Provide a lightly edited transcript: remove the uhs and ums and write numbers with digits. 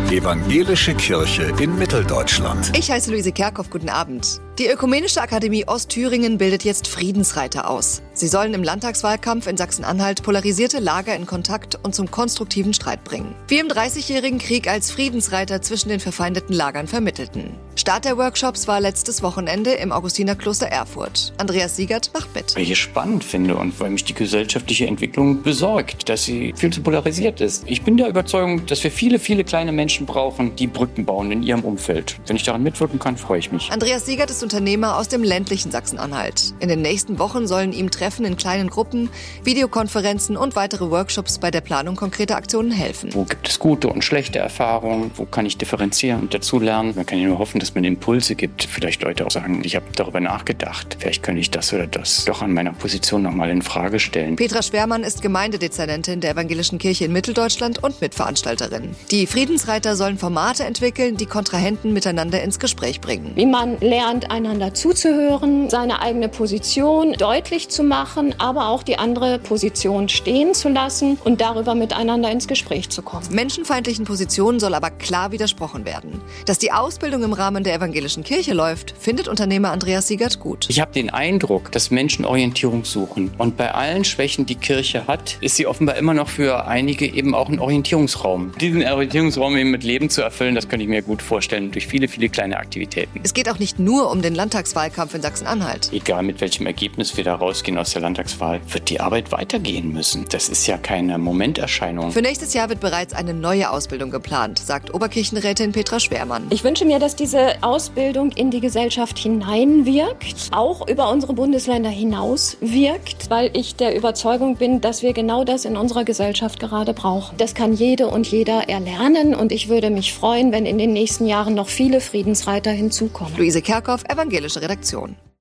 Evangelische Kirche in Mitteldeutschland. Ich heiße Luise Kerkhoff, guten Abend. Die Ökumenische Akademie Ostthüringen bildet jetzt Friedensreiter aus. Sie sollen im Landtagswahlkampf in Sachsen-Anhalt polarisierte Lager in Kontakt und zum konstruktiven Streit bringen. Wie im Dreißigjährigen Krieg als Friedensreiter zwischen den verfeindeten Lagern vermittelten. Start der Workshops war letztes Wochenende im Augustinerkloster Erfurt. Andreas Siegert macht mit. Weil ich es spannend finde und weil mich die gesellschaftliche Entwicklung besorgt, dass sie viel zu polarisiert ist. Ich bin der Überzeugung, dass wir viele, viele kleine Menschen brauchen, die Brücken bauen in ihrem Umfeld. Wenn ich daran mitwirken kann, freue ich mich. Andreas Siegert ist Unternehmer aus dem ländlichen Sachsen-Anhalt. In den nächsten Wochen sollen ihm Treffen in kleinen Gruppen, Videokonferenzen und weitere Workshops bei der Planung konkreter Aktionen helfen. Wo gibt es gute und schlechte Erfahrungen? Wo kann ich differenzieren und dazulernen? Man kann ja nur hoffen, dass man Impulse gibt. Vielleicht Leute auch sagen, ich habe darüber nachgedacht. Vielleicht könnte ich das oder das doch an meiner Position nochmal in Frage stellen. Petra Schwermann ist Gemeindedezernentin der Evangelischen Kirche in Mitteldeutschland und Mitveranstalterin. Die Friedensreiter sollen Formate entwickeln, die Kontrahenten miteinander ins Gespräch bringen. Wie man lernt, einander zuzuhören, seine eigene Position deutlich zu machen, aber auch die andere Position stehen zu lassen und darüber miteinander ins Gespräch zu kommen. Menschenfeindlichen Positionen soll aber klar widersprochen werden. Dass die Ausbildung im Rahmen der Evangelischen Kirche läuft, findet Unternehmer Andreas Siegert gut. Ich habe den Eindruck, dass Menschen Orientierung suchen. Und bei allen Schwächen, die Kirche hat, ist sie offenbar immer noch für einige eben auch ein Orientierungsraum. Diesen Orientierungsraum eben mit Leben zu erfüllen, das könnte ich mir gut vorstellen, durch viele, viele kleine Aktivitäten. Es geht auch nicht nur um den Landtagswahlkampf in Sachsen-Anhalt. Egal mit welchem Ergebnis wir da rausgehen aus der Landtagswahl, wird die Arbeit weitergehen müssen. Das ist ja keine Momenterscheinung. Für nächstes Jahr wird bereits eine neue Ausbildung geplant, sagt Oberkirchenrätin Petra Schwermann. Ich wünsche mir, dass diese Ausbildung in die Gesellschaft hineinwirkt, auch über unsere Bundesländer hinaus wirkt, weil ich der Überzeugung bin, dass wir genau das in unserer Gesellschaft gerade brauchen. Das kann jede und jeder erlernen und ich würde mich freuen, wenn in den nächsten Jahren noch viele Friedensreiter hinzukommen. Luise Kerkhoff, Evangelische Redaktion.